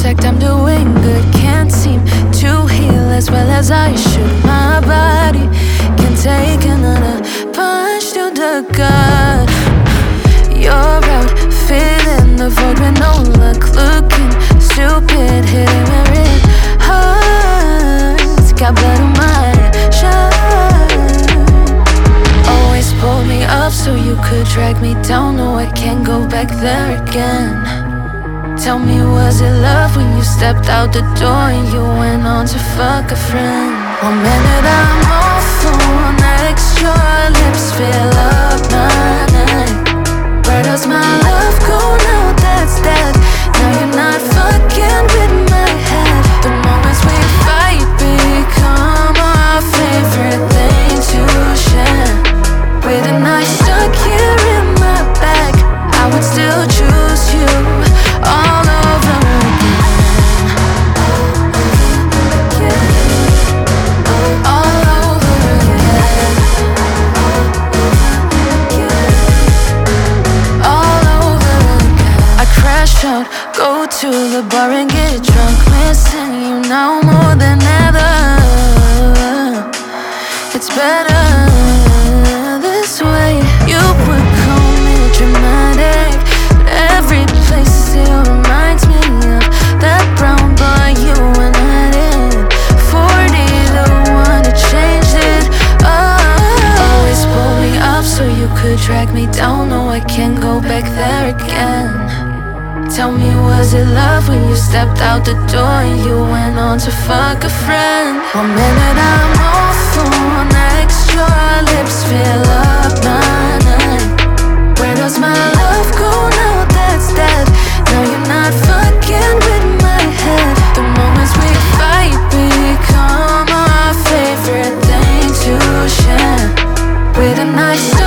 contact, I'm doing good. Can't seem to heal as well as I should. My body can take another punch to the gut. You're out, filling the void with no luck. Looking stupid, hitting where it hurts. Got blood on my shirt. Always pulled me up so you could drag me down. No, I can't go back there again. Tell me, was it love when you stepped out the door and you went on to fuck a friend? 1 minute I'm off on next, your lips fill up my night. Where does my love go now? That's dead. Now you're not fucking with my head. The moments we fight become our favorite thing to share. With a knife stuck here in my back, I would still choose you all over again. All over again. All over again. I crash out, go to the bar and get drunk. Missing you now more than ever. It's better this way. You would call me dramatic, but every place still reminds me of that brown boy you went at it. 40, the one that changed it. Oh, always pull me up so you could drag me down. No, I can't go back there again. Tell me, was it love when you stepped out the door and you went on to fuck a friend? 1 minute I'm off on next, your lips fill up my night. Where does my love go now? That's dead. Now you're not fucking with my head. The moments we fight become our favorite thing to share. With a knife